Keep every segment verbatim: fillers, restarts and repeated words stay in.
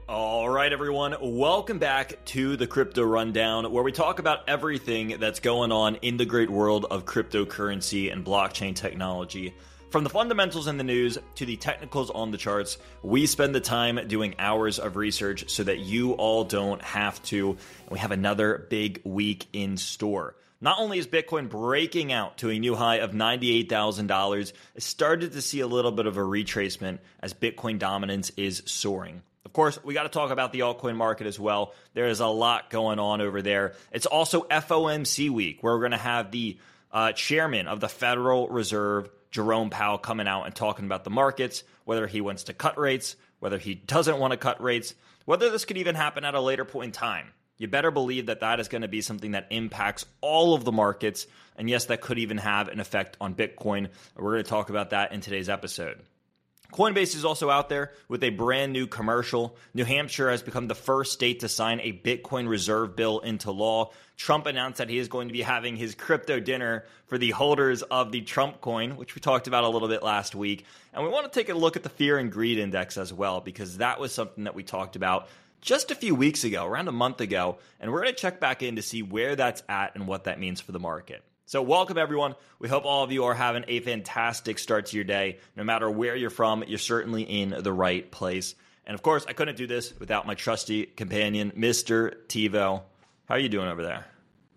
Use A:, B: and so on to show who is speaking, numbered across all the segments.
A: All right, everyone. Welcome back to the Crypto Rundown, where we talk about everything that's going on in the great world of cryptocurrency and blockchain technology. From the fundamentals in the news to the technicals on the charts, we spend the time doing hours of research so that you all don't have to. And we have another big week in store. Not only is Bitcoin breaking out to a new high of ninety-eight thousand dollars, it started to see a little bit of a retracement as Bitcoin dominance is soaring. Of course, we got to talk about the altcoin market as well. There is a lot going on over there. It's also F O M C week, where we're going to have the uh, chairman of the Federal Reserve, Jerome Powell, coming out and talking about the markets, whether he wants to cut rates, whether he doesn't want to cut rates, whether this could even happen at a later point in time. You better believe that that is going to be something that impacts all of the markets. And yes, that could even have an effect on Bitcoin. We're going to talk about that in today's episode. Coinbase is also out there with a brand new commercial. New Hampshire has become the first state to sign a Bitcoin reserve bill into law. Trump announced that he is going to be having his crypto dinner for the holders of the Trump coin, which we talked about a little bit last week. And we want to take a look at the fear and greed index as well, because that was something that we talked about just a few weeks ago, around a month ago. And we're going to check back in to see where that's at and what that means for the market. So welcome, everyone. We hope all of you are having a fantastic start to your day. No matter where you're from, you're certainly in the right place. And of course, I couldn't do this without my trusty companion, Mister TiVo. How are you doing over there?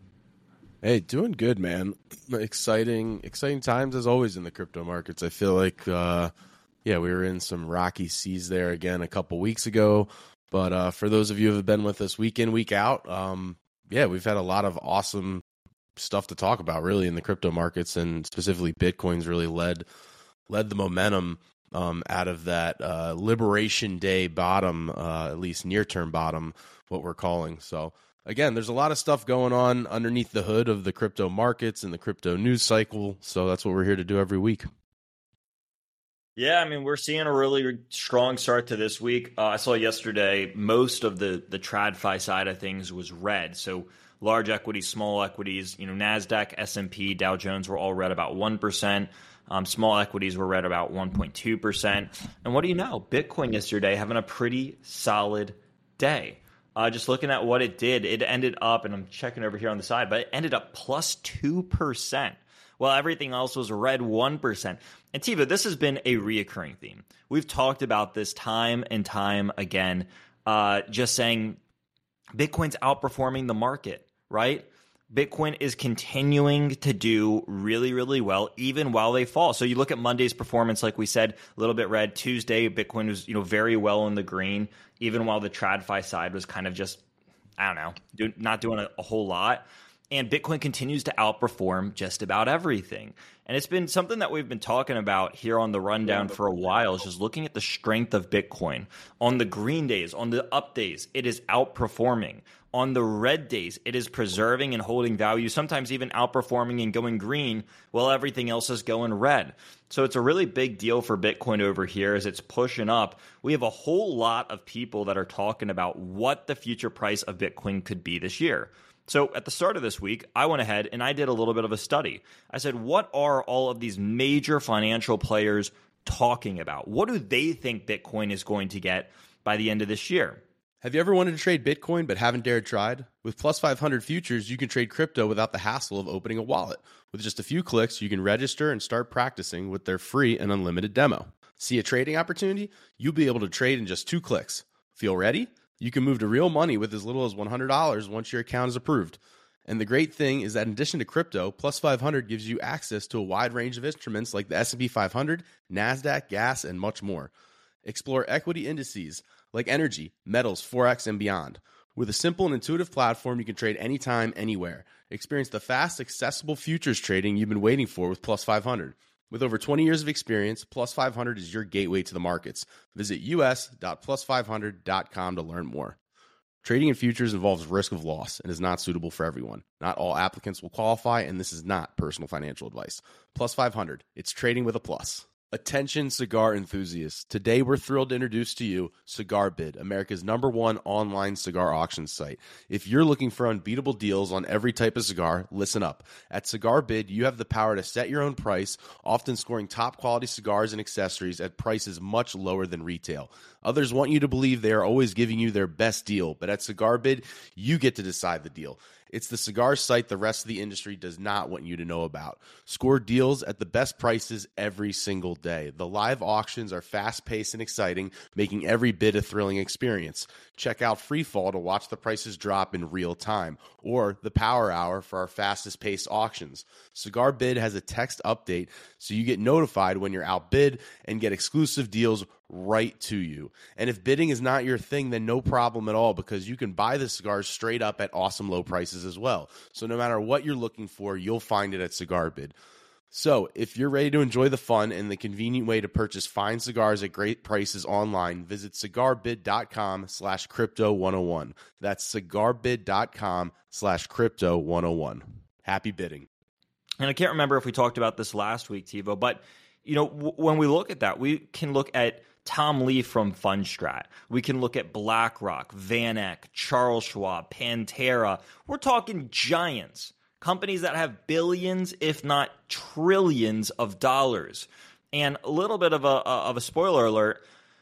B: Hey, doing good, man. Exciting, exciting times as always in the crypto markets. I feel like, uh, yeah, we were in some rocky seas there again a couple weeks ago. But uh, for those of you who have been with us week in, week out, um, yeah, we've had a lot of awesome stuff to talk about really in the crypto markets, and specifically Bitcoin's really led led the momentum um, out of that uh, Liberation Day bottom, uh, at least near-term bottom, what we're calling. So again, there's a lot of stuff going on underneath the hood of the crypto markets and the crypto news cycle. So that's what we're here to do every week.
A: Yeah, I mean, we're seeing a really strong start to this week. Uh, I saw yesterday most of the the TradFi side of things was red. So large equities, small equities, you know, NASDAQ, S and P, Dow Jones were all red about one percent. Um, small equities were red about one point two percent. And what do you know? Bitcoin yesterday having a pretty solid day. Uh, just looking at what it did, it ended up, and I'm checking over here on the side, but it ended up plus two percent. While everything else was red one percent. And TiVo, this has been a reoccurring theme. We've talked about this time and time again, uh, just saying Bitcoin's outperforming the market, right? Bitcoin is continuing to do really, really well, even while they fall. So you look at Monday's performance, like we said, a little bit red. Tuesday, Bitcoin was, you know, very well in the green, even while the TradFi side was kind of just, I don't know, do, not doing a, a whole lot. And Bitcoin continues to outperform just about everything. And it's been something that we've been talking about here on the Rundown for a while, is just looking at the strength of Bitcoin. On the green days, on the up days, it is outperforming. On the red days, it is preserving and holding value, sometimes even outperforming and going green while everything else is going red. So it's a really big deal for Bitcoin over here as it's pushing up. We have a whole lot of people that are talking about what the future price of Bitcoin could be this year. So at the start of this week, I went ahead and I did a little bit of a study. I said, what are all of these major financial players talking about? What do they think Bitcoin is going to get by the end of this year?
B: Have you ever wanted to trade Bitcoin but haven't dared tried? With Plus five hundred Futures, you can trade crypto without the hassle of opening a wallet. With just a few clicks, you can register and start practicing with their free and unlimited demo. See a trading opportunity? You'll be able to trade in just two clicks. Feel ready? You can move to real money with as little as one hundred dollars once your account is approved. And the great thing is that in addition to crypto, Plus five hundred gives you access to a wide range of instruments like the S and P five hundred, NASDAQ, gas, and much more. Explore equity indices like energy, metals, forex, and beyond. With a simple and intuitive platform, you can trade anytime, anywhere. Experience the fast, accessible futures trading you've been waiting for with Plus five hundred. With over twenty years of experience, Plus five hundred is your gateway to the markets. Visit u s dot plus five hundred dot com to learn more. Trading in futures involves risk of loss and is not suitable for everyone. Not all applicants will qualify, and this is not personal financial advice. Plus five hundred, it's trading with a plus. Attention cigar enthusiasts. Today we're thrilled to introduce to you CigarBid, America's number one online cigar auction site. If you're looking for unbeatable deals on every type of cigar, listen up. At CigarBid, you have the power to set your own price, often scoring top quality cigars and accessories at prices much lower than retail. Others want you to believe they are always giving you their best deal, but at CigarBid, you get to decide the deal. It's the cigar site the rest of the industry does not want you to know about. Score deals at the best prices every single day. The live auctions are fast-paced and exciting, making every bid a thrilling experience. Check out Freefall to watch the prices drop in real time, or the Power Hour for our fastest-paced auctions. CigarBid has a text update, so you get notified when you're outbid and get exclusive deals right to you. And if bidding is not your thing, then no problem at all, because you can buy the cigars straight up at awesome low prices as well. So no matter what you're looking for, you'll find it at CigarBid. So if you're ready to enjoy the fun and the convenient way to purchase fine cigars at great prices online, visit cigarbid.com slash crypto 101. That's cigarbid.com slash crypto 101. Happy bidding.
A: And I can't remember if we talked about this last week, TiVo, but you know, w- when we look at that, we can look at Tom Lee from Fundstrat. We can look at BlackRock, Van Eck, Charles Schwab, Pantera. We're talking giants, companies that have billions, if not trillions of dollars. And a little bit of a, of a spoiler alert,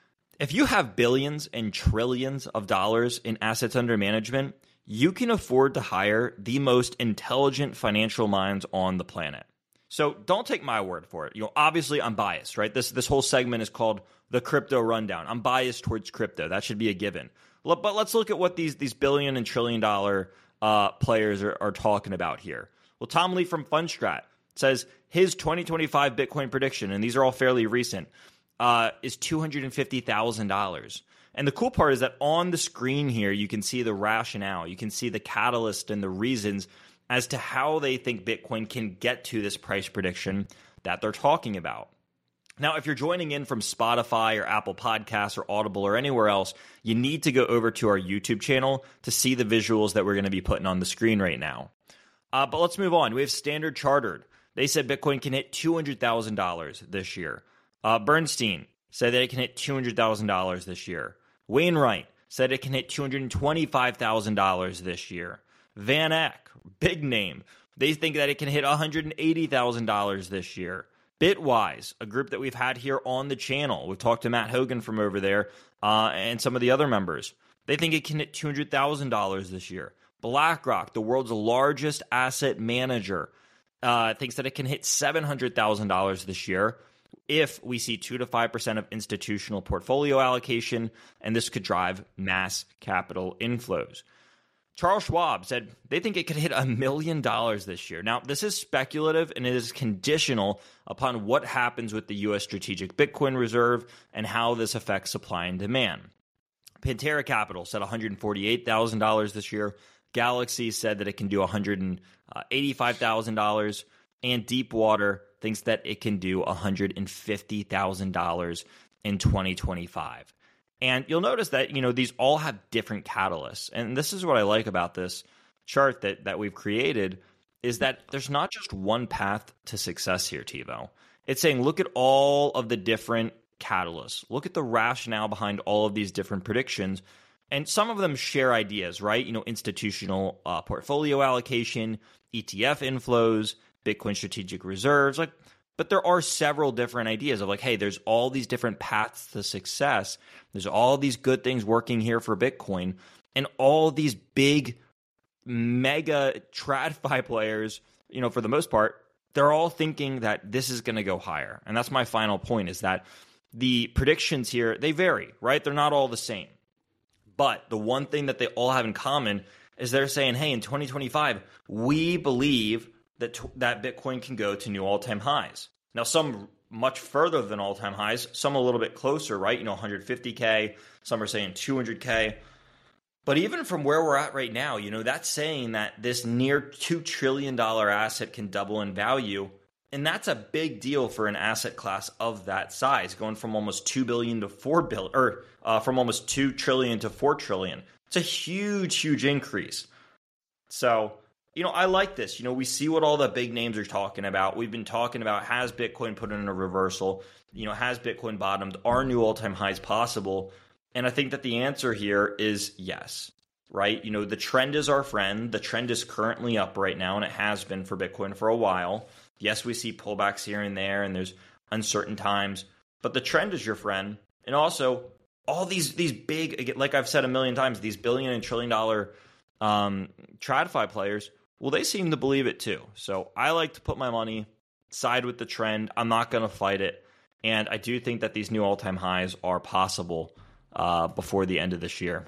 A: if you have billions and trillions of dollars in assets under management, you can afford to hire the most intelligent financial minds on the planet. So don't take my word for it. You know, obviously I'm biased, right? This this whole segment is called the Crypto Rundown. I'm biased towards crypto. That should be a given. But let's look at what these these billion and trillion dollar uh, players are, are talking about here. Well, Tom Lee from Fundstrat says his twenty twenty-five Bitcoin prediction, and these are all fairly recent, uh, is two hundred fifty thousand dollars. And the cool part is that on the screen here, you can see the rationale. You can see the catalyst and the reasons as to how they think Bitcoin can get to this price prediction that they're talking about. Now, if you're joining in from Spotify or Apple Podcasts or Audible or anywhere else, you need to go over to our YouTube channel to see the visuals that we're going to be putting on the screen right now. Uh, but let's move on. We have Standard Chartered. They said Bitcoin can hit two hundred thousand dollars this year. Uh, Bernstein said that it can hit two hundred thousand dollars this year. Wainwright said it can hit two hundred twenty-five thousand dollars this year. Van Eck, big name, they think that it can hit one hundred eighty thousand dollars this year. Bitwise, a group that we've had here on the channel. We've talked to Matt Hogan from over there uh, and some of the other members. They think it can hit two hundred thousand dollars this year. BlackRock, the world's largest asset manager, uh, thinks that it can hit seven hundred thousand dollars this year if we see two to five percent of institutional portfolio allocation, and this could drive mass capital inflows. Charles Schwab said they think it could hit a million dollars this year. Now, this is speculative and it is conditional upon what happens with the U S Strategic Bitcoin Reserve and how this affects supply and demand. Pantera Capital said one hundred forty-eight thousand dollars this year. Galaxy said that it can do one hundred eighty-five thousand dollars. And Deepwater thinks that it can do one hundred fifty thousand dollars in twenty twenty-five. And you'll notice that, you know, these all have different catalysts. And this is what I like about this chart that, that we've created is that there's not just one path to success here, TiVo. It's saying, look at all of the different catalysts. Look at the rationale behind all of these different predictions. And some of them share ideas, right? You know, institutional uh, portfolio allocation, E T F inflows, Bitcoin strategic reserves, like, but there are several different ideas of like, hey, there's all these different paths to success. There's all these good things working here for Bitcoin, and all these big mega TradFi players, you know, for the most part, they're all thinking that this is going to go higher. And that's my final point, is that the predictions here, they vary, right? They're not all the same. But the one thing that they all have in common is they're saying, hey, in twenty twenty-five, we believe that that Bitcoin can go to new all-time highs. Now, some much further than all-time highs, some a little bit closer, right? You know, one hundred fifty K, some are saying two hundred K. But even from where we're at right now, you know, that's saying that this near two trillion dollars asset can double in value. And that's a big deal for an asset class of that size, going from almost two billion dollars to four billion dollars, or uh, from almost two trillion dollars to four trillion dollars. It's a huge, huge increase. So you know, I like this. You know, we see what all the big names are talking about. We've been talking about, has Bitcoin put in a reversal? You know, has Bitcoin bottomed? Are new all-time highs possible? And I think that the answer here is yes, right? You know, the trend is our friend. The trend is currently up right now, and it has been for Bitcoin for a while. Yes, we see pullbacks here and there, and there's uncertain times, but the trend is your friend. And also, all these these big, like I've said a million times, these billion and trillion dollar um, TradFi players, well, they seem to believe it too. So I like to put my money, side with the trend. I'm not going to fight it. And I do think that these new all-time highs are possible uh, before the end of this year.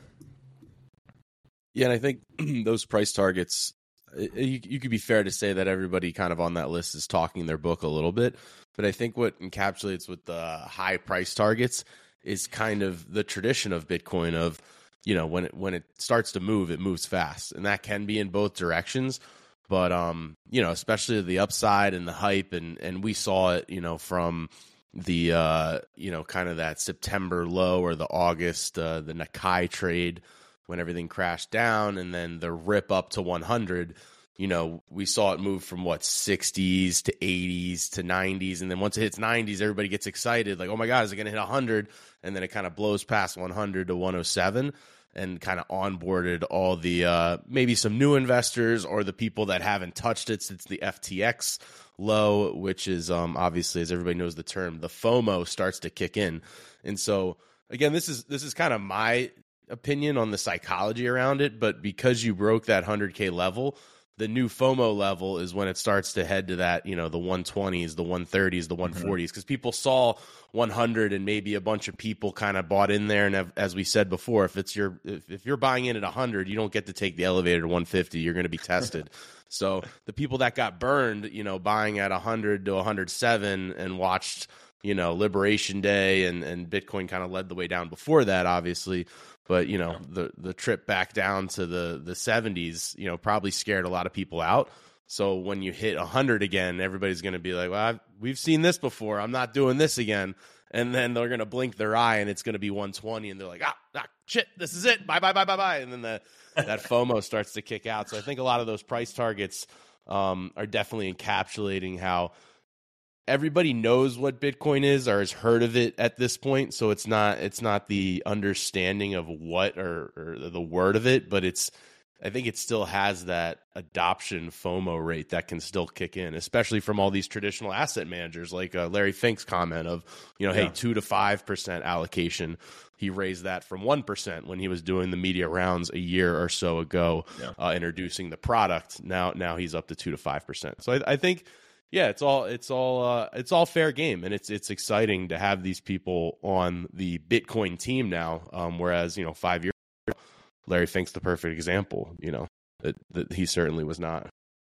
B: Yeah, and I think those price targets, you, you could be fair to say that everybody kind of on that list is talking their book a little bit. But I think what encapsulates with the high price targets is kind of the tradition of Bitcoin of, you know, when it when it starts to move, it moves fast, and that can be in both directions. But um, you know, especially the upside and the hype, and and we saw it, you know, from the uh, you know, kind of that September low or the August uh, the Nikkei trade when everything crashed down, and then the rip up to one hundred. You know, we saw it move from what sixties to eighties to nineties, and then once it hits nineties, everybody gets excited, like, oh my God, is it going to hit one hundred? And then it kind of blows past one hundred to one oh seven. And kind of onboarded all the uh, maybe some new investors or the people that haven't touched it since the F T X low, which is um, obviously, as everybody knows the term, the FOMO starts to kick in. And so, again, this is this is kind of my opinion on the psychology around it. But because you broke that one hundred K level, the new FOMO level is when it starts to head to that, you know, the one twenties, the one thirties, the one forties, because people saw one hundred and maybe a bunch of people kind of bought in there. And have, as we said before, if it's your if, if you're buying in at one hundred, you don't get to take the elevator to one fifty. You're going to be tested. So the people that got burned, you know, buying at one hundred to one hundred seven and watched, you know, Liberation Day and, and Bitcoin kind of led the way down before that, obviously. But, you know, the the trip back down to the, the seventies, you know, probably scared a lot of people out. So when you hit one hundred again, everybody's going to be like, well, I've, we've seen this before. I'm not doing this again. And then they're going to blink their eye and it's going to be one twenty. And they're like, ah, ah, shit, this is it. Bye, bye, bye, bye, bye. And then the, that FOMO starts to kick out. So I think a lot of those price targets um, are definitely encapsulating how everybody knows what Bitcoin is or has heard of it at this point. So it's not it's not the understanding of what or, or the word of it, but it's I think it still has that adoption FOMO rate that can still kick in, especially from all these traditional asset managers, like uh, Larry Fink's comment of, you know, yeah. hey, two to five percent allocation. He raised that from one percent when he was doing the media rounds a year or so ago, yeah. uh, introducing the product. Now, now he's up to two to five percent. So I, I think. Yeah, it's all it's all uh, it's all fair game, and it's it's exciting to have these people on the Bitcoin team now. Um, whereas you know five years ago, Larry Fink's the perfect example. You know that, that he certainly was not.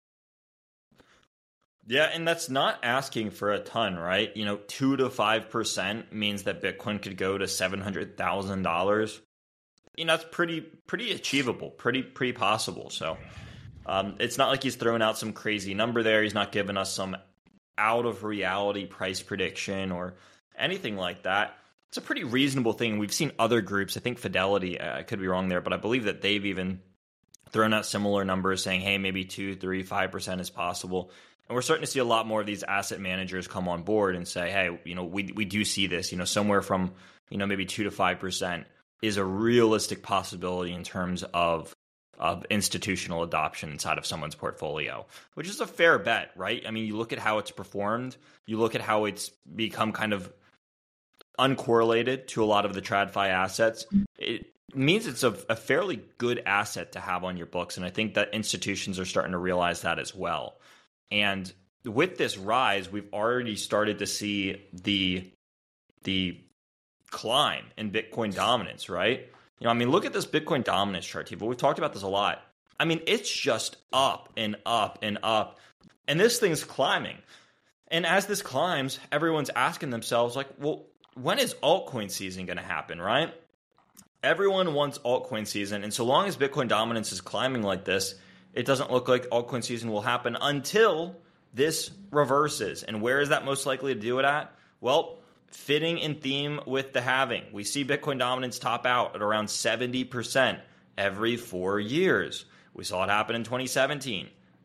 A: Yeah, and that's not asking for a ton, right? You know, two to five percent means that Bitcoin could go to seven hundred thousand dollars. You know, that's pretty pretty achievable, pretty pretty possible. So. Um, it's not like he's throwing out some crazy number there. He's not giving us some out of reality price prediction or anything like that. It's a pretty reasonable thing. We've seen other groups. I think Fidelity, I could be wrong there, but I believe that they've even thrown out similar numbers saying, hey, maybe two, three, five percent is possible. And we're starting to see a lot more of these asset managers come on board and say, hey, you know, we we do see this, you know, somewhere from, you know, maybe two to five percent is a realistic possibility in terms of of institutional adoption inside of someone's portfolio, which is a fair bet, right? I mean, you look at how it's performed, you look at how it's become kind of uncorrelated to a lot of the TradFi assets. It means it's a, a fairly good asset to have on your books, and I think that institutions are starting to realize that as well. And with this rise, we've already started to see the the climb in Bitcoin dominance, right? You know, I mean, look at this Bitcoin dominance chart, Tiva. We've talked about this a lot. I mean, it's just up and up and up. And this thing's climbing. And as this climbs, everyone's asking themselves, like, well, when is altcoin season going to happen, right? Everyone wants altcoin season. And so long as Bitcoin dominance is climbing like this, it doesn't look like altcoin season will happen until this reverses. And where is that most likely to do it at? Well, fitting in theme with the halving. We see Bitcoin dominance top out at around seventy percent every four years. We saw it happen in twenty seventeen.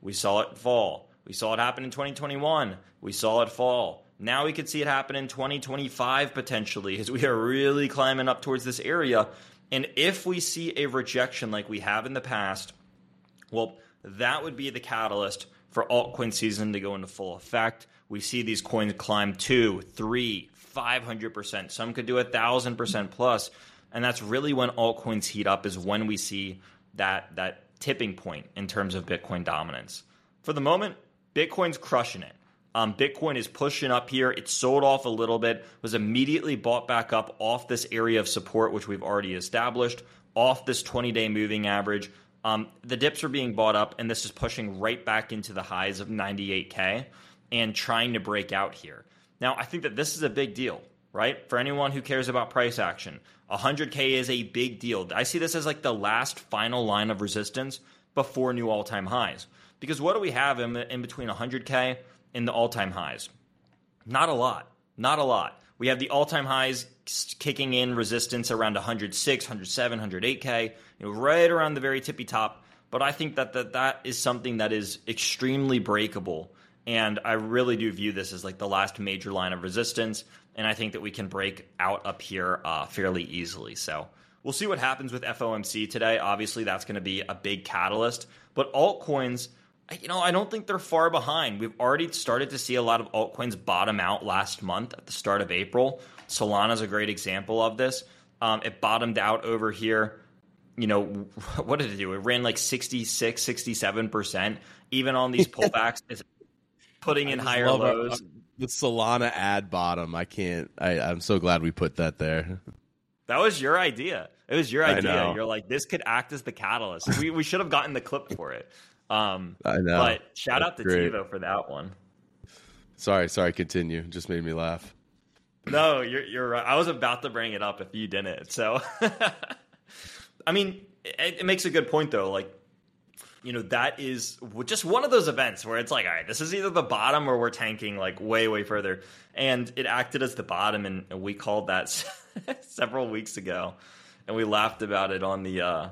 A: We saw it fall. We saw it happen in twenty twenty-one. We saw it fall. Now we could see it happen in twenty twenty-five potentially as we are really climbing up towards this area. And if we see a rejection like we have in the past, well, that would be the catalyst for altcoin season to go into full effect. We see these coins climb two, three, five hundred percent. Some could do a thousand percent plus. And that's really when altcoins heat up, is when we see that, that tipping point in terms of Bitcoin dominance. For the moment, Bitcoin's crushing it. Um, Bitcoin is pushing up here. It sold off a little bit, was immediately bought back up off this area of support, which we've already established, off this twenty-day moving average. Um, the dips are being bought up, and this is pushing right back into the highs of ninety-eight K and trying to break out here. Now, I think that this is a big deal, right? For anyone who cares about price action, one hundred K is a big deal. I see this as like the last final line of resistance before new all-time highs. Because what do we have in, in between one hundred K and the all-time highs? Not a lot. Not a lot. We have the all-time highs kicking in resistance around one hundred six, one hundred seven, one hundred eight K, you know, right around the very tippy top. But I think that, that that is something that is extremely breakable. And I really do view this as like the last major line of resistance. And I think that we can break out up here uh, fairly easily. So we'll see what happens with F O M C today. Obviously, that's going to be a big catalyst. But altcoins, you know, I don't think they're far behind. We've already started to see a lot of altcoins bottom out last month at the start of April. Solana is a great example of this. Um, it bottomed out over here. You know, what did it do? It ran like sixty-six, sixty-seven percent. Even on these pullbacks, it's putting in higher lows.
B: Our, the Solana ad bottom. I can't. I, I'm so glad we put that there.
A: That was your idea. It was your idea. You're like, this could act as the catalyst. We we should have gotten the clip for it. Um,
B: I know.
A: But shout
B: That's
A: out to
B: great.
A: TiVo for that one.
B: Sorry, sorry. Continue. Just made me laugh.
A: No, you're you're right. I was about to bring it up if you didn't. So, I mean, it, it makes a good point though. Like, you know, that is just one of those events where it's like, all right, this is either the bottom or we're tanking like way, way further. And it acted as the bottom, and we called that several weeks ago, and we laughed about it on the uh,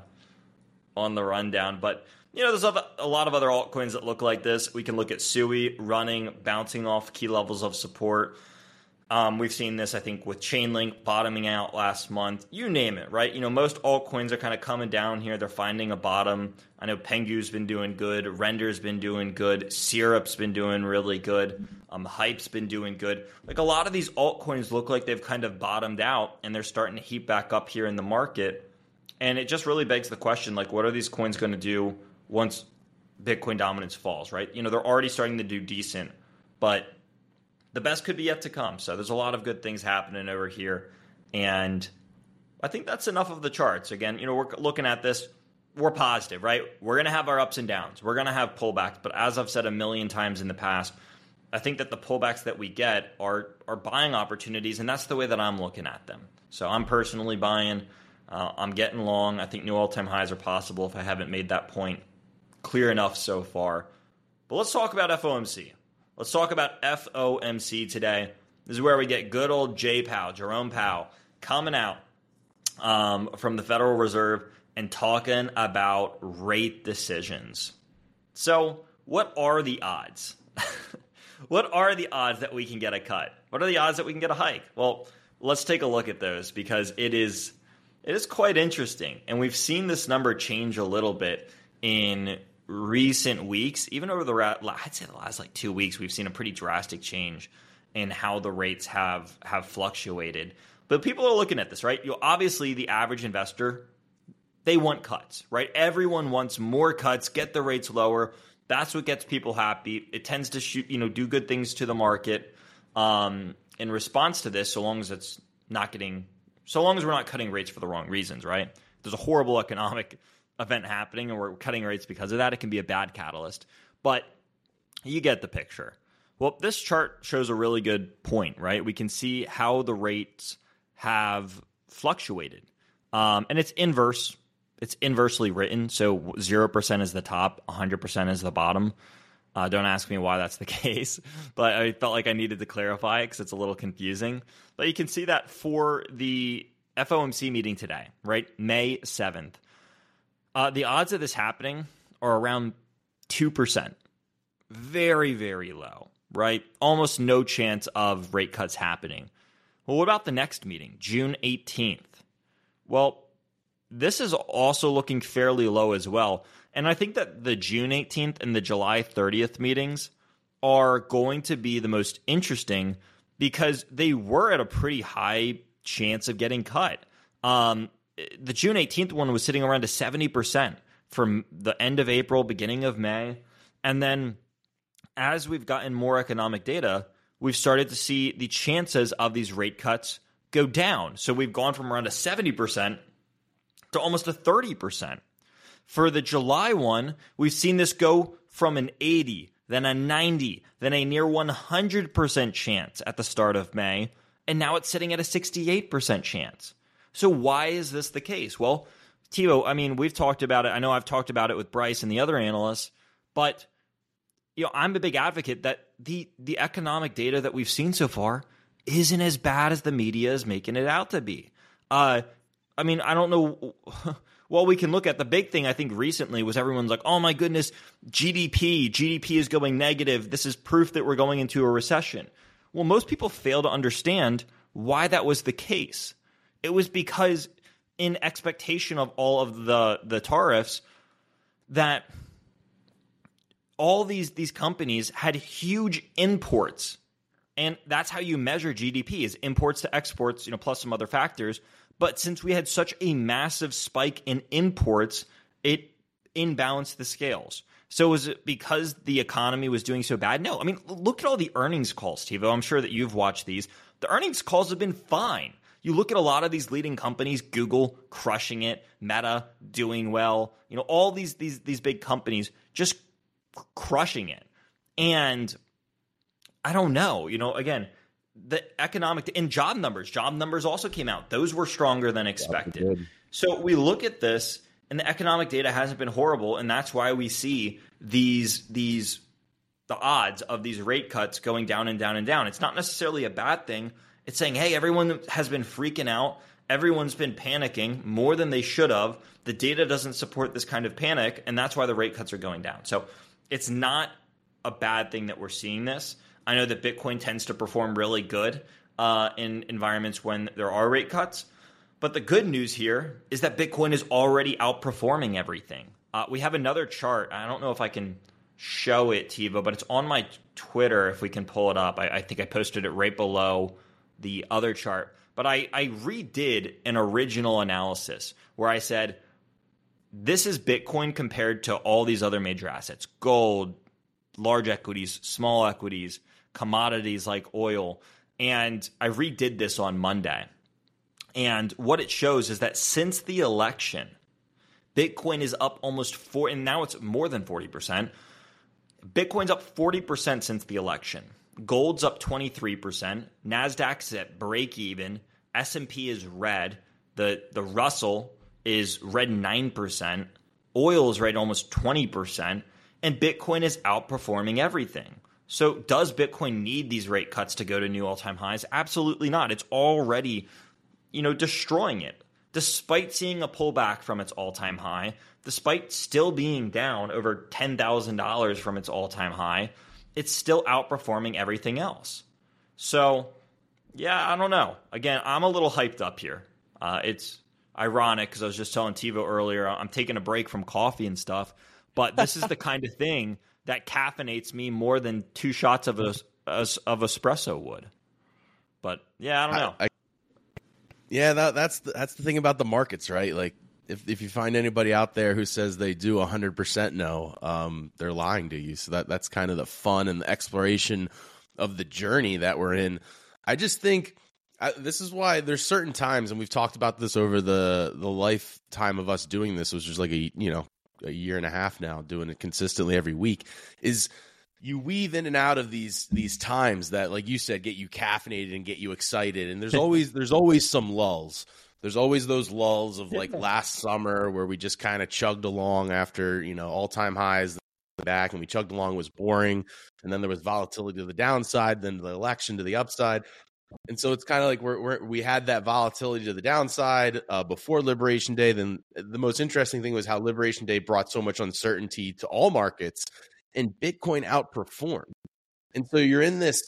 A: on the rundown. But you know, there's other, a lot of other altcoins that look like this. We can look at Sui running, bouncing off key levels of support. Um, we've seen this, I think, with Chainlink bottoming out last month. You name it, right? You know, most altcoins are kind of coming down here. They're finding a bottom. I know Pengu's been doing good. Render's been doing good. Syrup's been doing really good. Um, Hype's been doing good. Like, a lot of these altcoins look like they've kind of bottomed out, and they're starting to heat back up here in the market. And it just really begs the question, like, what are these coins going to do once Bitcoin dominance falls, right? You know, they're already starting to do decent, but the best could be yet to come. So there's a lot of good things happening over here. And I think that's enough of the charts. Again, you know, we're looking at this, we're positive, right? We're going to have our ups and downs. We're going to have pullbacks. But as I've said a million times in the past, I think that the pullbacks that we get are, are buying opportunities. And that's the way that I'm looking at them. So I'm personally buying. Uh, I'm getting long. I think new all-time highs are possible if I haven't made that point clear enough so far. But let's talk about F O M C. Let's talk about F O M C today. This is where we get good old J Powell, Jerome Powell, coming out um, from the Federal Reserve and talking about rate decisions. So what are the odds? What are the odds that we can get a cut? What are the odds that we can get a hike? Well, let's take a look at those, because it is it is quite interesting. And we've seen this number change a little bit in recent weeks. Even over the I'd say the last like two weeks, we've seen a pretty drastic change in how the rates have have fluctuated. But people are looking at this, right? You obviously, the average investor, they want cuts, right? Everyone wants more cuts, get the rates lower. That's what gets people happy. It tends to shoot, you know, do good things to the market um, in response to this, so long as it's not getting, so long as we're not cutting rates for the wrong reasons, right? There's a horrible economic event happening and we're cutting rates because of that. It can be a bad catalyst, but you get the picture. Well, this chart shows a really good point, right? We can see how the rates have fluctuated. Um, and it's inverse. It's inversely written. So zero percent is the top, one hundred percent is the bottom. Uh, don't ask me why that's the case, but I felt like I needed to clarify it because it's a little confusing. But you can see that for the F O M C meeting today, right? May seventh. Uh, the odds of this happening are around two percent. very, very low, right? Almost no chance of rate cuts happening. Well, what about the next meeting, June eighteenth? Well, this is also looking fairly low as well. And I think that the June eighteenth and the July thirtieth meetings are going to be the most interesting because they were at a pretty high chance of getting cut. Um, the June eighteenth one was sitting around a seventy percent from the end of April, beginning of May. And then as we've gotten more economic data, we've started to see the chances of these rate cuts go down. So we've gone from around a seventy percent to almost a thirty percent. For the July one, we've seen this go from an eighty, then a ninety, then a near one hundred percent chance at the start of May, and now it's sitting at a sixty-eight percent chance. So why is this the case? Well, Thibaut, I mean, we've talked about it. I know I've talked about it with Bryce and the other analysts, but you know, I'm a big advocate that the the economic data that we've seen so far isn't as bad as the media is making it out to be. Uh, I mean, I don't know. Well, we can look at the big thing I think recently was everyone's like, oh my goodness, G D P, G D P is going negative. This is proof that we're going into a recession. Well, most people fail to understand why that was the case. It was because in expectation of all of the, the tariffs that all these, these companies had huge imports. And that's how you measure G D P is imports to exports, you know, plus some other factors. But since we had such a massive spike in imports, it imbalanced the scales. So was it because the economy was doing so bad? No. I mean, look at all the earnings calls, Thibaut. I'm sure that you've watched these. The earnings calls have been fine. You look at a lot of these leading companies, Google crushing it, Meta doing well, you know, all these these these big companies just crushing it. And I don't know, you know, again, the economic and job numbers, job numbers also came out. Those were stronger than expected. So we look at this and the economic data hasn't been horrible. And that's why we see these, these, the odds of these rate cuts going down and down and down. It's not necessarily a bad thing. It's saying, hey, everyone has been freaking out. Everyone's been panicking more than they should have. The data doesn't support this kind of panic. And that's why the rate cuts are going down. So it's not a bad thing that we're seeing this. I know that Bitcoin tends to perform really good uh, in environments when there are rate cuts. But the good news here is that Bitcoin is already outperforming everything. Uh, we have another chart. I don't know if I can show it, Thibaut, but it's on my Twitter if we can pull it up. I, I think I posted it right below the other chart. But I, I redid an original analysis where I said, this is Bitcoin compared to all these other major assets, gold, large equities, small equities, commodities like oil. And I redid this on Monday. And what it shows is that since the election, Bitcoin is up almost four, and now it's more than forty percent. Bitcoin's up forty percent since the election. Gold's up twenty-three percent. NASDAQ's at break even. S and P is red. The, the Russell is red nine percent. Oil is red almost twenty percent. And Bitcoin is outperforming everything. So does Bitcoin need these rate cuts to go to new all-time highs? Absolutely not. It's already, you know, destroying it. Despite seeing a pullback from its all-time high, despite still being down over ten thousand dollars from its all-time high, it's still outperforming everything else. So, yeah, I don't know. Again, I'm a little hyped up here. Uh, it's ironic because I was just telling Thibaut earlier, I'm taking a break from coffee and stuff. But this is the kind of thing that caffeinates me more than two shots of a, of espresso would. But yeah, I don't know. I, I,
B: yeah, that, that's the, that's the thing about the markets, right? Like if if you find anybody out there who says they do one hundred percent no, um, they're lying to you. So that that's kind of the fun and the exploration of the journey that we're in. I just think I, this is why there's certain times, and we've talked about this over the the lifetime of us doing this, which is like a you know. a year and a half now doing it consistently every week, is you weave in and out of these these times that, like you said, get you caffeinated and get you excited. And there's always there's always some lulls. There's always those lulls of like last summer where we just kind of chugged along after, you know, all-time highs back, and we chugged along, it was boring. And then there was volatility to the downside, then the election to the upside. And so it's kind of like we're, we're, we had that volatility to the downside uh, before Liberation Day. Then the most interesting thing was how Liberation Day brought so much uncertainty to all markets. and Bitcoin outperformed. And so you're in this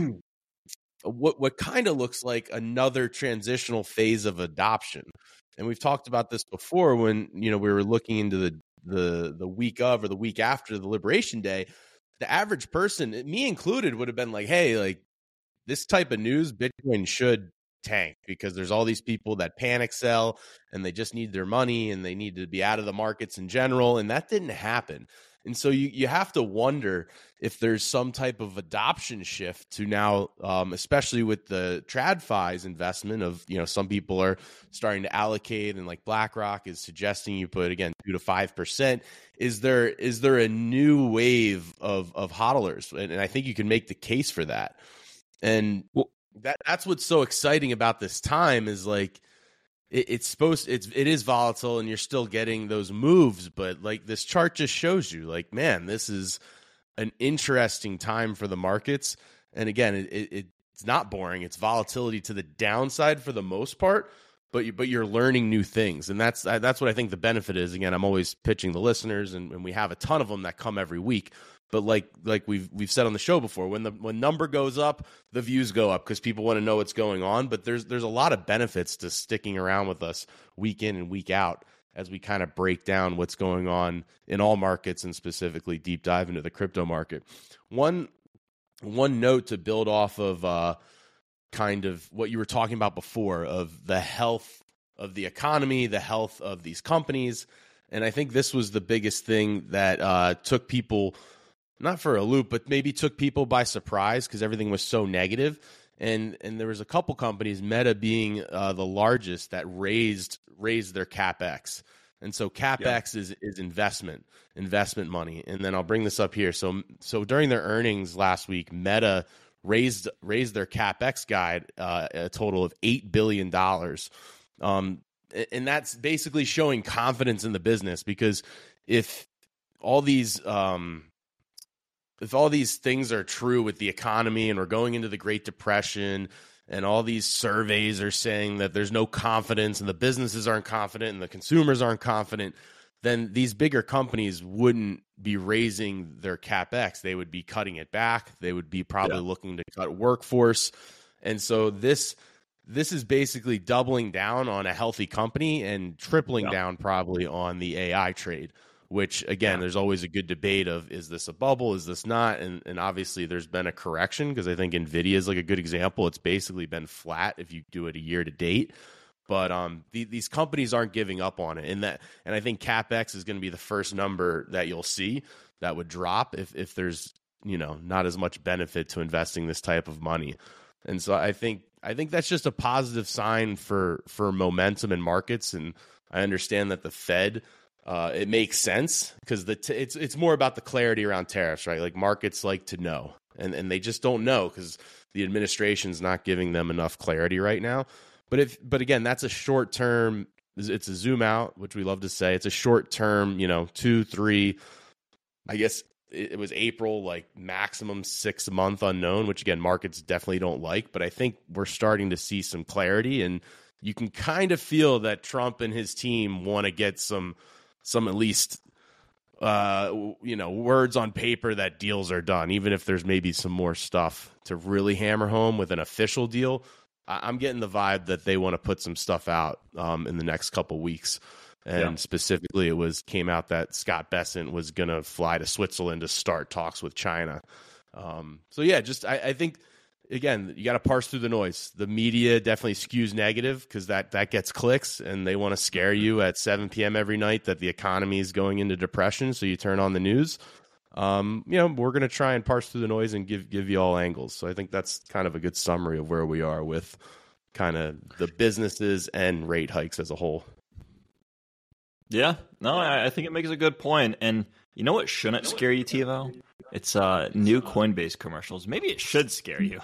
B: what what kind of looks like another transitional phase of adoption. And we've talked about this before when, you know, we were looking into the the the week of or the week after the Liberation Day. The average person, me included, would have been like, hey, like this type of news, Bitcoin should tank because there's all these people that panic sell and they just need their money and they need to be out of the markets in general. And that didn't happen. And so you, you have to wonder if there's some type of adoption shift to now, um, especially with the TradFi's investment of, you know, some people are starting to allocate and like BlackRock is suggesting you put, again, two to five percent. Is there is there a new wave of, of hodlers? And, and I think you can make the case for that. And well, that that's what's so exciting about this time is like, It, it's supposed it's it is volatile and you're still getting those moves, but like this chart just shows you like, man, this is an interesting time for the markets. And again, it, it it's not boring. It's volatility to the downside for the most part, but you, but you're learning new things, and that's that's what I think the benefit is. Again, I'm always pitching the listeners, and, and we have a ton of them that come every week. But like like we've we've said on the show before, when the when number goes up, the views go up because people want to know what's going on. But there's there's a lot of benefits to sticking around with us week in and week out as we kind of break down what's going on in all markets and specifically deep dive into the crypto market. One one note to build off of uh, kind of what you were talking about before of the health of the economy, the health of these companies, and I think this was the biggest thing that uh, took people. Not for a loop, but maybe took people by surprise because everything was so negative. And and there was a couple companies, Meta being uh, the largest, that raised raised their CapEx. And so CapEx yeah. is is investment, investment money. And then I'll bring this up here. So so during their earnings last week, Meta raised raised their CapEx guide uh, a total of eight billion dollars. Um, and that's basically showing confidence in the business because if all these um, if all these things are true with the economy and we're going into the Great Depression and all these surveys are saying that there's no confidence and the businesses aren't confident and the consumers aren't confident, then these bigger companies wouldn't be raising their CapEx. They would be cutting it back. They would be probably yeah. looking to cut workforce. And so this this is basically doubling down on a healthy company and tripling yeah. down probably on the A I trade. Which, again, yeah. there's always a good debate of, is this a bubble? Is this not? And and obviously there's been a correction because I think NVIDIA is like a good example. It's basically been flat if you do it a year to date. But um, the, these companies aren't giving up on it. And that, and I think CapEx is going to be the first number that you'll see that would drop if, if there's, you know, not as much benefit to investing this type of money. And so I think I think that's just a positive sign for, for momentum in markets. And I understand that the Fed – Uh, it makes sense because the t- it's it's more about the clarity around tariffs, right? Like markets like to know, and and they just don't know because the administration's not giving them enough clarity right now. But if but again, that's a short term. It's a zoom out, which we love to say. It's a short term, you know, two, three. I guess it, it was April, like maximum six month unknown, which again, markets definitely don't like. But I think we're starting to see some clarity, and you can kind of feel that Trump and his team want to get some. some at least, uh, you know, words on paper that deals are done, even if there's maybe some more stuff to really hammer home with an official deal. I'm getting the vibe that they want to put some stuff out um, in the next couple weeks. And yeah. specifically, it was came out that Scott Bessent was going to fly to Switzerland to start talks with China. Um, so, yeah, just I, I think... Again, you got to parse through the noise. The media definitely skews negative because that, that gets clicks, and they want to scare you at seven p.m. every night that the economy is going into depression, so you turn on the news. Um, you know, we're going to try and parse through the noise and give give you all angles. So I think that's kind of a good summary of where we are with kind of the businesses and rate hikes as a whole.
A: Yeah, no, I, I think it makes a good point. And you know what shouldn't scare you, TiVo? It's uh, new Coinbase commercials. Maybe it should scare you.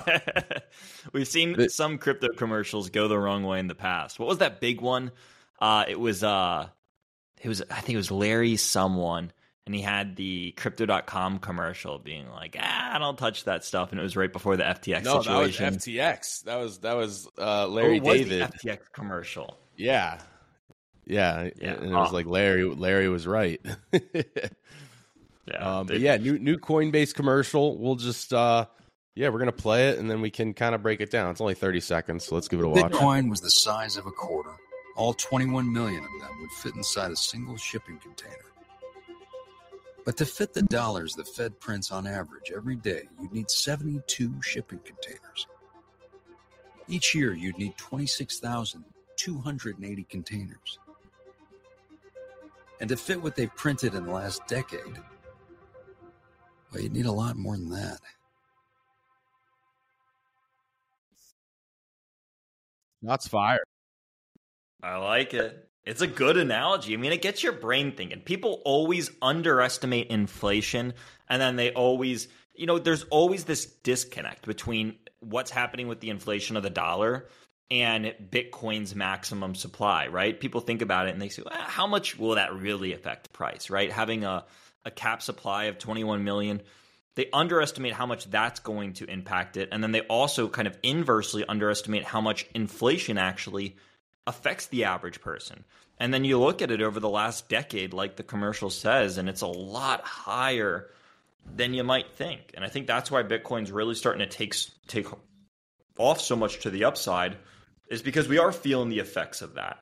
A: We've seen some crypto commercials go the wrong way in the past. What was that big one? Uh, it was, uh, it was, I think it was Larry someone, and he had the crypto dot com commercial being like, ah, don't touch that stuff. And it was right before the F T X
B: no,
A: situation.
B: No, that was F T X. That was, that was uh, Larry
A: oh, it was
B: David.
A: The F T X commercial.
B: Yeah. Yeah.
A: yeah.
B: And it was oh. like Larry, Larry was right.
A: Yeah,
B: Um,
A: they,
B: but yeah, new new Coinbase commercial. We'll just uh, yeah, we're gonna play it and then we can kind of break it down. It's only thirty seconds, so let's give it a watch.
C: Bitcoin was the size of a quarter. All twenty-one million of them would fit inside a single shipping container. But to fit the dollars the Fed prints on average every day, you'd need seventy-two shipping containers. Each year, you'd need twenty-six thousand two hundred eighty containers. And to fit what they've printed in the last decade, well, you'd need a lot more than that.
B: Shots fired.
A: I like it. It's a good analogy. I mean, it gets your brain thinking. People always underestimate inflation, and then they always, you know, there's always this disconnect between what's happening with the inflation of the dollar and Bitcoin's maximum supply, right? People think about it and they say, well, how much will that really affect price, right? Having a, a cap supply of twenty-one million, they underestimate how much that's going to impact it. And then they also kind of inversely underestimate how much inflation actually affects the average person. And then you look at it over the last decade, like the commercial says, and it's a lot higher than you might think. And I think that's why Bitcoin's really starting to take take off so much to the upside, is because we are feeling the effects of that.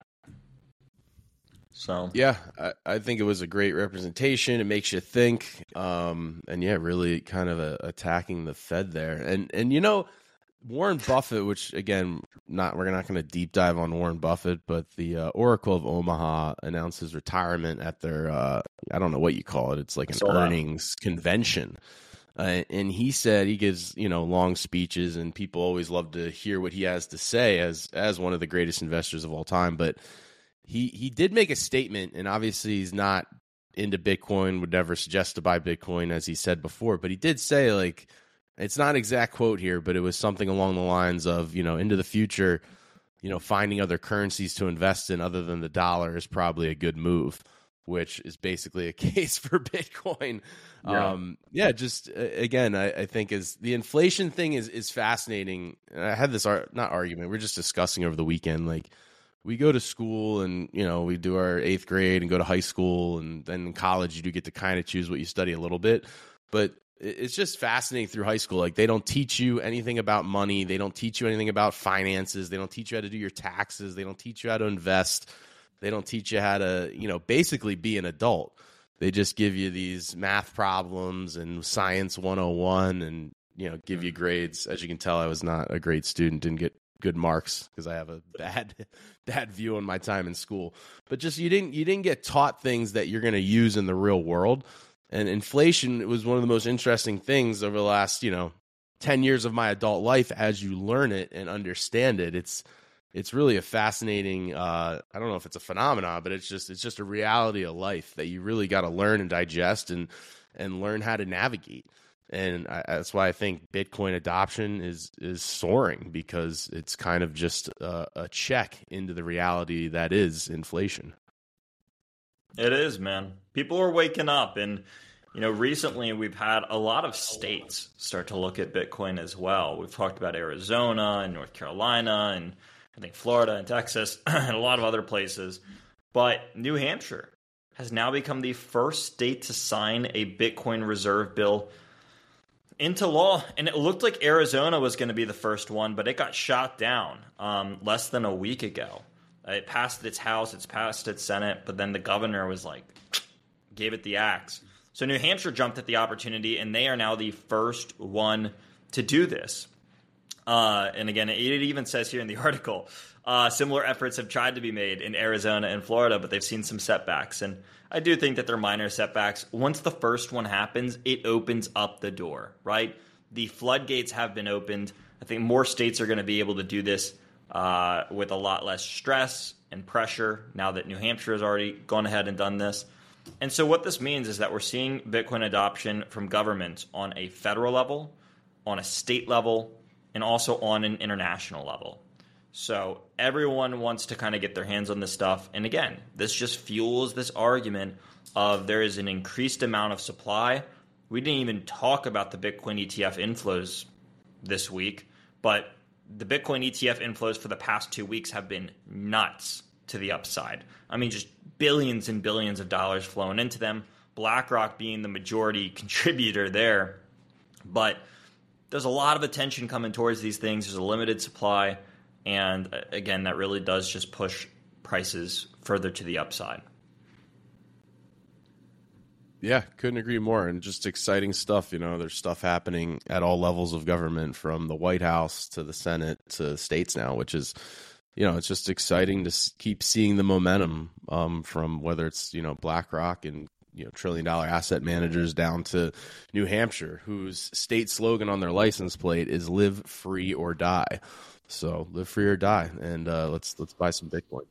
A: So
B: yeah, I, I think it was a great representation. It makes you think, um, and yeah, really kind of a, attacking the Fed there. And and you know, Warren Buffett, which again, not we're not going to deep dive on Warren Buffett, but the uh, Oracle of Omaha announced his retirement at their uh, I don't know what you call it. It's like an earnings convention. Uh, and he said he gives, you know, long speeches, and people always love to hear what he has to say as as one of the greatest investors of all time. But he he did make a statement, and obviously he's not into Bitcoin, would never suggest to buy Bitcoin, as he said before. But he did say, like, it's not an exact quote here, but it was something along the lines of, you know, into the future, you know, finding other currencies to invest in other than the dollar is probably a good move, which is basically a case for Bitcoin. Yeah, um, yeah just uh, again, I, I think is the inflation thing is is fascinating. I had this ar- not argument, we we're just discussing over the weekend. Like, we go to school and, you know, we do our eighth grade and go to high school, and then in college you do get to kind of choose what you study a little bit. But it's just fascinating through high school. Like, they don't teach you anything about money. They don't teach you anything about finances. They don't teach you how to do your taxes. They don't teach you how to invest. They don't teach you how to, you know, basically be an adult. They just give you these math problems and science one oh one and, you know, give you grades. As you can tell, I was not a great student, didn't get good marks because I have a bad bad view on my time in school. But just you didn't you didn't get taught things that you're going to use in the real world. And inflation was one of the most interesting things over the last, you know, ten years of my adult life. As you learn it and understand it, it's it's really a fascinating, uh, I don't know if it's a phenomenon, but it's just it's just a reality of life that you really got to learn and digest and and learn how to navigate. And I, that's why I think Bitcoin adoption is is soaring, because it's kind of just a, a check into the reality that is inflation.
A: It is, man. People are waking up, and you know, recently we've had a lot of states start to look at Bitcoin as well. We've talked about Arizona and North Carolina, and I think Florida and Texas, and a lot of other places. But New Hampshire has now become the first state to sign a Bitcoin reserve bill into law. And it looked like Arizona was going to be the first one, but it got shot down um, less than a week ago. It passed its House, it's passed its Senate, but then the governor was like, gave it the axe. So New Hampshire jumped at the opportunity, and they are now the first one to do this. Uh, and again, it even says here in the article, uh, similar efforts have tried to be made in Arizona and Florida, but they've seen some setbacks. And I do think that they're minor setbacks. Once the first one happens, it opens up the door, right? The floodgates have been opened. I think more states are going to be able to do this uh, with a lot less stress and pressure now that New Hampshire has already gone ahead and done this. And so what this means is that we're seeing Bitcoin adoption from governments on a federal level, on a state level, and also on an international level. So everyone wants to kind of get their hands on this stuff. And again, this just fuels this argument of there is an increased amount of supply. We didn't even talk about the Bitcoin E T F inflows this week, but the Bitcoin E T F inflows for the past two weeks have been nuts to the upside. I mean, just billions and billions of dollars flowing into them. BlackRock being the majority contributor there. But there's a lot of attention coming towards these things. There's a limited supply. And again, that really does just push prices further to the upside.
B: Yeah, couldn't agree more. And just exciting stuff. You know, there's stuff happening at all levels of government, from the White House to the Senate to states now, which is, you know, it's just exciting to keep seeing the momentum um, from whether it's, you know, BlackRock and, you know, trillion dollar asset managers down to New Hampshire, whose state slogan on their license plate is "Live Free or Die." So live free or die, and uh, let's let's buy some Bitcoin.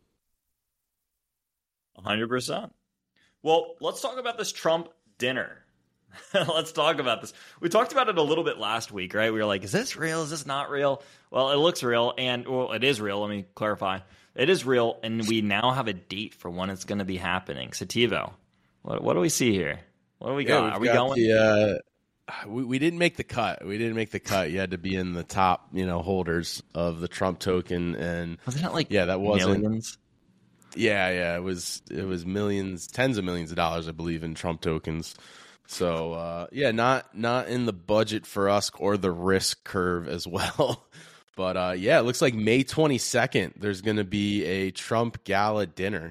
A: one hundred percent. Well, let's talk about this Trump dinner. Let's talk about this. We talked about it a little bit last week, right? We were like, is this real? Is this not real? Well, it looks real, and well, it is real. Let me clarify. It is real, and we now have a date for when it's going to be happening. So, Tivo, what, what do we see here? What do we
B: Yeah,
A: got? Are we
B: got
A: going?
B: The, uh, we, we didn't make the cut. We didn't make the cut. You had to be in the top, you know, holders of the Trump token, and
A: Wasn't it like
B: yeah, that wasn't.
A: millions?
B: Yeah, yeah, it was it was millions, tens of millions of dollars, I believe, in Trump tokens. So uh, yeah, not not in the budget for us or the risk curve as well. But uh, yeah, it looks like May twenty-second. There's going to be a Trump gala dinner,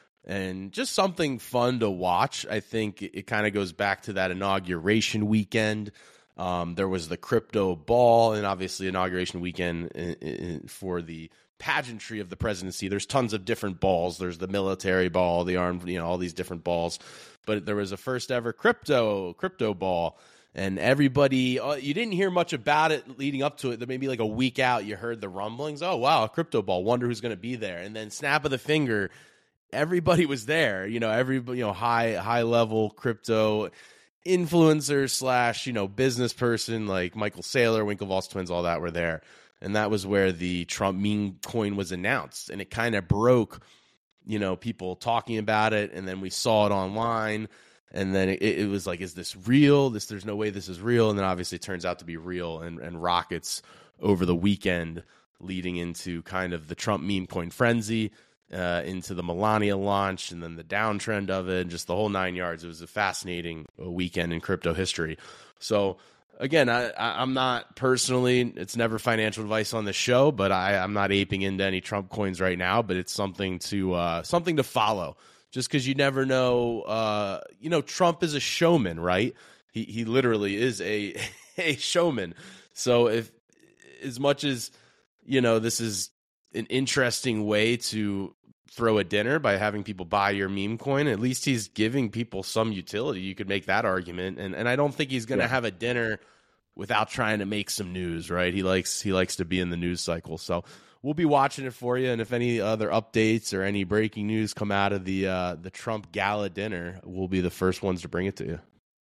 B: and just something fun to watch. I think it, it kind of goes back to that inauguration weekend. Um, there was the crypto ball, and obviously inauguration weekend in, in, for the pageantry of the presidency. There's tons of different balls. There's the military ball, the armed, you know, all these different balls. But there was a first ever crypto crypto ball, and everybody, uh, you didn't hear much about it leading up to it. There maybe like a week out, you heard the rumblings. Oh wow, a crypto ball. Wonder who's going to be there. And then snap of the finger, everybody was there. You know, every you know high high level crypto influencer slash you know business person like Michael Saylor, Winklevoss twins, all that were there. And that was where the Trump meme coin was announced. And it kind of broke, you know, people talking about it. And then we saw it online. And then it, it was like, is this real? This, there's no way this is real. And then obviously it turns out to be real, and, and rockets over the weekend, leading into kind of the Trump meme coin frenzy, uh, into the Melania launch, and then the downtrend of it, and just the whole nine yards. It was a fascinating weekend in crypto history. So, again, I, I, I'm not personally, it's never financial advice on the show, but I, I'm not aping into any Trump coins right now, but it's something to uh, something to follow, just because you never know. Uh, you know, Trump is a showman, right? He he literally is a a showman. So if, as much as, you know, this is an interesting way to throw a dinner by having people buy your meme coin, at least he's giving people some utility. You could make that argument. And and I don't think he's going to yeah. have a dinner without trying to make some news, right? He likes he likes to be in the news cycle. So we'll be watching it for you. And if any other updates or any breaking news come out of the uh, the Trump gala dinner, we'll be the first ones to bring it to you.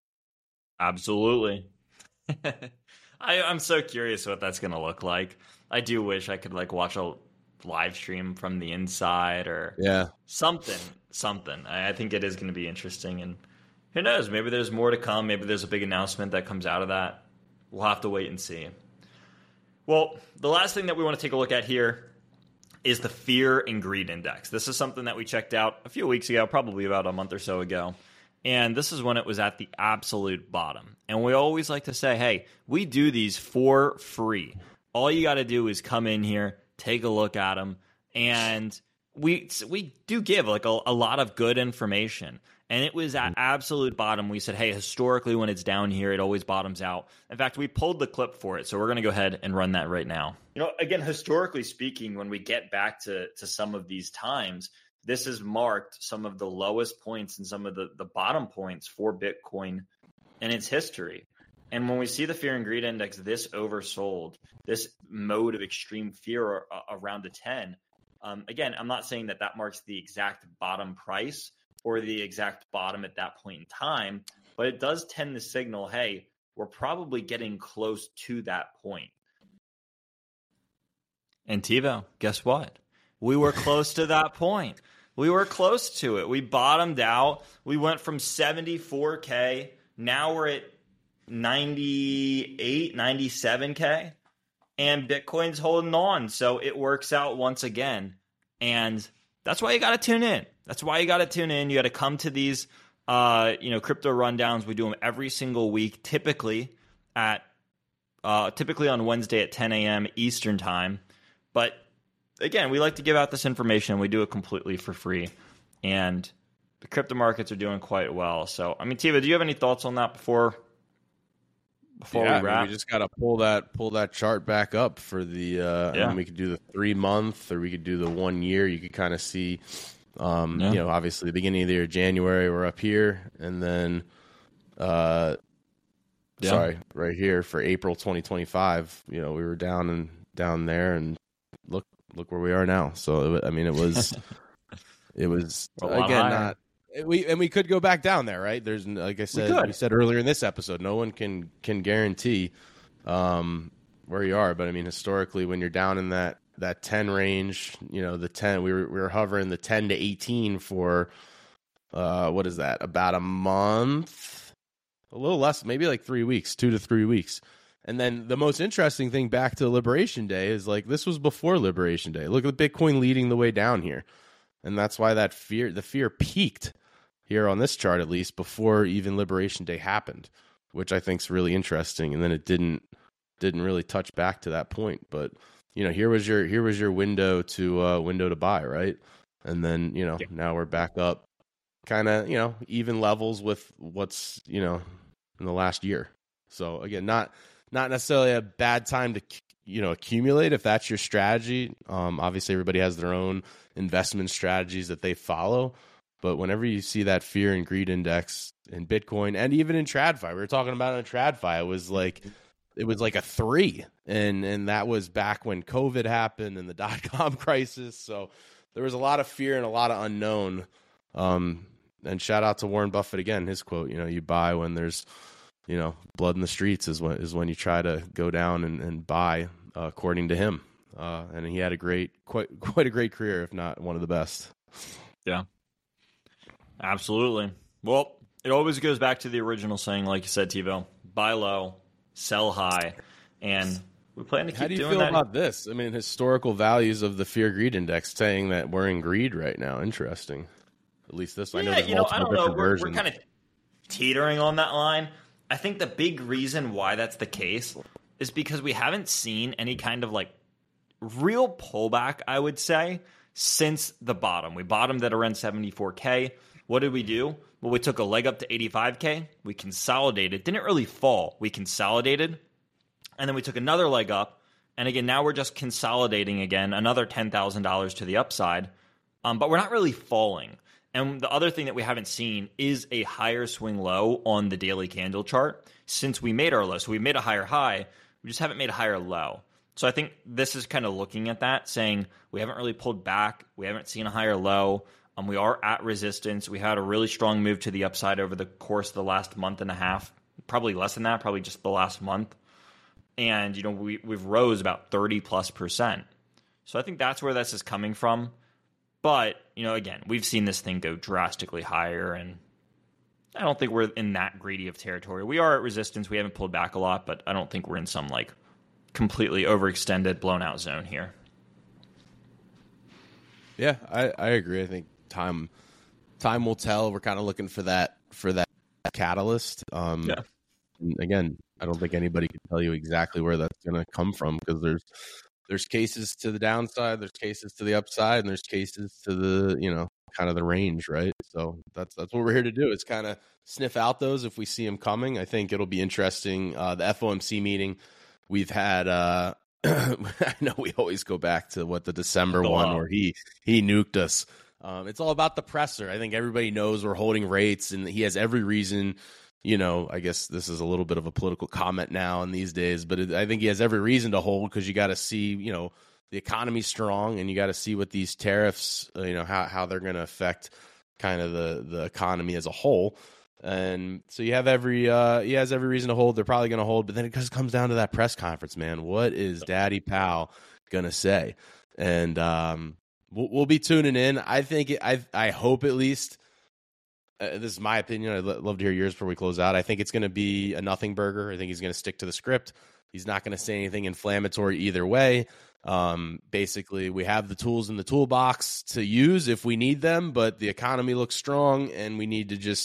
A: Absolutely. I, I'm so curious what that's going to look like. I do wish I could like watch a live stream from the inside or
B: yeah
A: something something I, I think it is going to be interesting, and who knows, maybe there's more to come. Maybe there's a big announcement that comes out of that. We'll have to wait and see. Well, the last thing that we want to take a look at here is the Fear and Greed Index. This is something that we checked out a few weeks ago, probably about a month or so ago, and this is when it was at the absolute bottom. And we always like to say, hey, we do these for free. All you got to do is come in here, take a look at them, and we we do give like a, a lot of good information. And it was at absolute bottom. We said, hey, historically when it's down here, it always bottoms out. In fact, we pulled the clip for it, so we're going to go ahead and run that right now. You know, again, historically speaking, when we get back to, to some of these times, this has marked some of the lowest points and some of the, the bottom points for Bitcoin in its history. And when we see the Fear and Greed Index this oversold, this mode of extreme fear around a ten, um, again, I'm not saying that that marks the exact bottom price or the exact bottom at that point in time, but it does tend to signal, hey, we're probably getting close to that point. And Tivo, guess what? We were close to that point. We were close to it. We bottomed out. We went from seventy-four K. Now we're at ninety-eight, ninety-seven K, and Bitcoin's holding on. So it works out once again. And that's why you got to tune in. That's why you got to tune in. You got to come to these Uh, you know, crypto rundowns, we do them every single week, typically at uh, typically on Wednesday at ten a.m. Eastern time. But again, we like to give out this information. We do it completely for free, and the crypto markets are doing quite well. So, I mean, Tiva, do you have any thoughts on that before before
B: yeah,
A: we wrap?
B: I mean, we just got to pull that pull that chart back up for the. Uh,
A: Yeah.
B: I mean, we could do the three month, or we could do the one year. You could kind of see. Um,
A: Yeah.
B: You know, obviously, the beginning of the year, January, we're up here, and then, uh,
A: Yeah.
B: sorry, right here for April twenty twenty-five. You know, we were down and down there, and look, look where we are now. So, it, I mean, it was, it was
A: A lot
B: again
A: higher.
B: not. We and we could go back down there, right? There's like I said,
A: could.
B: we said earlier in this episode, no one can can guarantee um, where you are. But I mean, historically, when you're down in that that ten range, you know, the ten, we were we were hovering the ten to eighteen for uh, what is that? About a month, a little less, maybe like three weeks, two to three weeks. And then the most interesting thing back to Liberation Day is like this was before Liberation Day. Look at Bitcoin leading the way down here. And that's why that fear, the fear peaked here on this chart, at least before even Liberation Day happened, which I think is really interesting. And then it didn't, didn't really touch back to that point. But, you know, here was your, here was your window to, uh, window to buy, right? And then, you know,
A: Yeah.
B: now we're back up kind of, you know, even levels with what's, you know, in the last year. So again, not, not necessarily a bad time to, you know, accumulate if that's your strategy. Um, obviously everybody has their own investment strategies that they follow. But whenever you see that fear and greed index in Bitcoin and even in TradFi, we were talking about it in TradFi, it was like, it was like a three. And, and that was back when COVID happened and the dot-com crisis. So there was a lot of fear and a lot of unknown. Um, and shout out to Warren Buffett again, his quote, you know, you buy when there's, you know, blood in the streets is when, is when you try to go down and, and buy, uh, according to him. Uh, and he had a great, quite, quite a great career, if not one of the best.
A: Yeah, absolutely. Well, it always goes back to the original saying, like you said, TiVo, buy low, sell high. And we plan to keep
B: How do you
A: doing
B: feel
A: that.
B: about this? I mean, historical values of the fear greed index saying that we're in greed right now. Interesting. At least this, I know
A: Yeah,
B: there's
A: you know, I
B: multiple
A: don't know.
B: different
A: We're, we're
B: versions.
A: kind of teetering on that line. I think the big reason why that's the case is because we haven't seen any kind of like real pullback, I would say, since the bottom. We bottomed at around seventy-four K. What did we do? Well, we took a leg up to eighty-five K. We consolidated. Didn't really fall. We consolidated. And then we took another leg up. And again, now we're just consolidating again, another ten thousand dollars to the upside. Um, but we're not really falling. And the other thing that we haven't seen is a higher swing low on the daily candle chart since we made our low. So we made a higher high. We just haven't made a higher low. So I think this is kind of looking at that, saying we haven't really pulled back. We haven't seen a higher low. Um, we are at resistance. We had a really strong move to the upside over the course of the last month and a half. Probably less than that, probably just the last month. And, you know, we, we've rose about thirty plus percent. So I think that's where this is coming from. But, you know, again, we've seen this thing go drastically higher, and I don't think we're in that greedy of territory. We are at resistance. We haven't pulled back a lot, but I don't think we're in some, like, completely overextended, blown-out zone here.
B: Yeah, I, I agree. I think time time will tell. We're kind of looking for that for that catalyst. Um,
A: Yeah.
B: and again, I don't think anybody can tell you exactly where that's going to come from because there's there's cases to the downside, there's cases to the upside, and there's cases to the, you know, kind of the range, right? So that's that's what we're here to do. It's kind of sniff out those if we see them coming. I think it'll be interesting. Uh, the F O M C meeting we've had. Uh, I know we always go back to what the December
A: Go
B: one
A: on.
B: where he he nuked us. Um, it's all about the presser. I think everybody knows we're holding rates, and he has every reason. You know, I guess this is a little bit of a political comment now in these days, but it, I think he has every reason to hold because you got to see, you know, the economy's strong, and you got to see what these tariffs, uh, you know, how how they're going to affect kind of the the economy as a whole. And so you have every uh, he has every reason to hold. They're probably going to hold, but then it just comes down to that press conference, man. What is Daddy Powell going to say? And um, we'll, we'll be tuning in. I think it, I I hope at least. Uh, this is my opinion. I'd love to hear yours before we close out. I think it's going to be a nothing burger. I think he's going to stick to the script. He's not going to say anything inflammatory either way. Um, basically, we have the tools in the toolbox to use if we need them, but the economy looks strong, and we need to just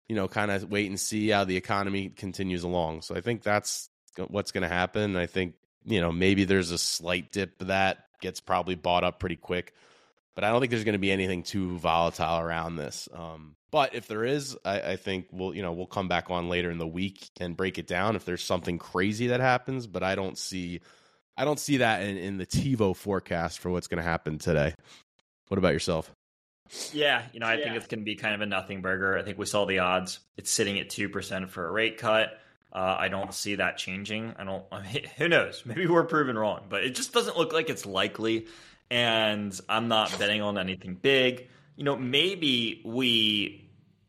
B: you know, kind of wait and see how the economy continues along. So I think that's what's going to happen. I think, you know, maybe there's a slight dip that gets probably bought up pretty quick, but I don't think there's going to be anything too volatile around this. Um, but if there is, I, I think we'll, you know, we'll come back on later in the week and break it down if there's something crazy that happens. But I don't see, I don't see that in, in the TiVo forecast for what's going to happen today. What about yourself?
A: Yeah, you know, I
B: yeah.
A: think it's going to be kind of a nothing burger. I think we saw the odds. It's sitting at two percent for a rate cut. Uh, I don't see that changing. I don't, I mean, who knows? Maybe we're proven wrong, but it just doesn't look like it's likely. And I'm not betting on anything big. You know, maybe we,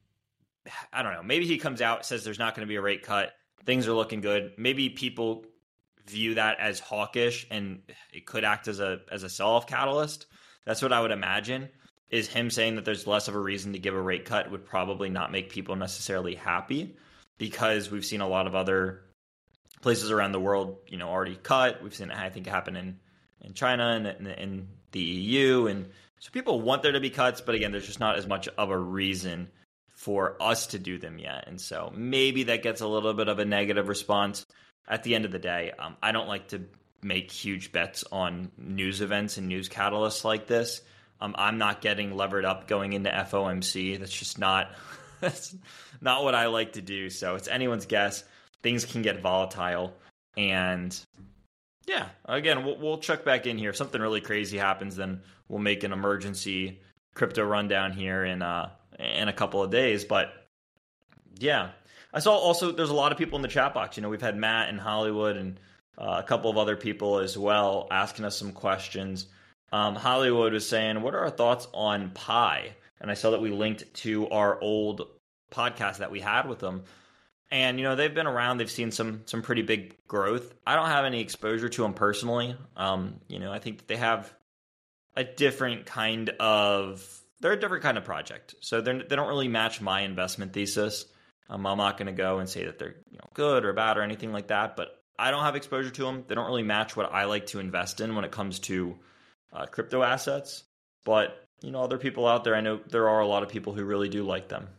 A: I don't know, maybe he comes out, says there's not going to be a rate cut. Things are looking good. Maybe people view that as hawkish and it could act as a as a sell-off catalyst. That's what I would imagine, is him saying that there's less of a reason to give a rate cut would probably not make people necessarily happy, because we've seen a lot of other places around the world, you know, already cut. We've seen it, I think, happen in, in China and in, in the E U. And so people want there to be cuts, but again, there's just not as much of a reason for us to do them yet. And so maybe that gets a little bit of a negative response. At the end of the day, um, I don't like to make huge bets on news events and news catalysts like this. Um, I'm not getting levered up going into F O M C. That's just not that's not what I like to do. So it's anyone's guess. Things can get volatile. And yeah, again, we'll, we'll check back in here. If something really crazy happens, then we'll make an emergency crypto rundown here in, uh, in a couple of days. But yeah, I saw also there's a lot of people in the chat box. You know, we've had Matt in Hollywood and uh, a couple of other people as well asking us some questions. Um, Hollywood was saying, what are our thoughts on Pi? And I saw that we linked to our old podcast that we had with them. And, you know, they've been around. They've seen some some pretty big growth. I don't have any exposure to them personally. Um, you know, I think that they have a different kind of, they're a different kind of project. So they're, they don't really match my investment thesis. Um, I'm not going to go and say that they're, you know, good or bad or anything like that. But I don't have exposure to them. They don't really match what I like to invest in when it comes to uh, crypto assets. But, you know, other people out there, I know there are a lot of people who really do like them.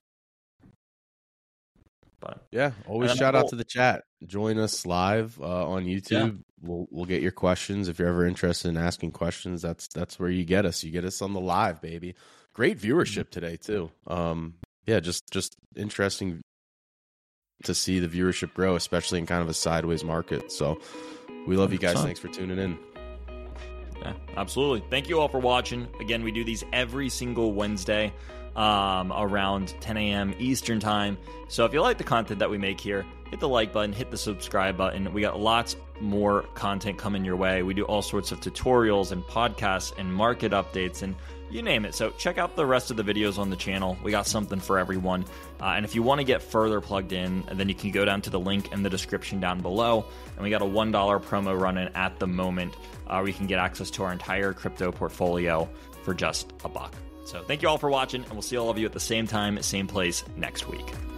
A: But
B: yeah, always shout out to the chat. Join us live uh, on YouTube. Yeah. We'll we'll get your questions if you're ever interested in asking questions. That's that's where you get us. You get us on the live, baby. Great viewership today too. Um, yeah, just just interesting to see the viewership grow, especially in kind of a sideways market. So we love you guys. Thanks for tuning in.
A: Yeah, absolutely. Thank you all for watching. Again, we do these every single Wednesday. Um, around ten a.m. Eastern time. So if you like the content that we make here, hit the like button, hit the subscribe button. We got lots more content coming your way. We do all sorts of tutorials and podcasts and market updates and you name it. So check out the rest of the videos on the channel. We got something for everyone. Uh, and if you want to get further plugged in, then you can go down to the link in the description down below. And we got a one dollar promo running at the moment uh, where you can get access to our entire crypto portfolio for just a buck. So thank you all for watching, and we'll see all of you at the same time, same place next week.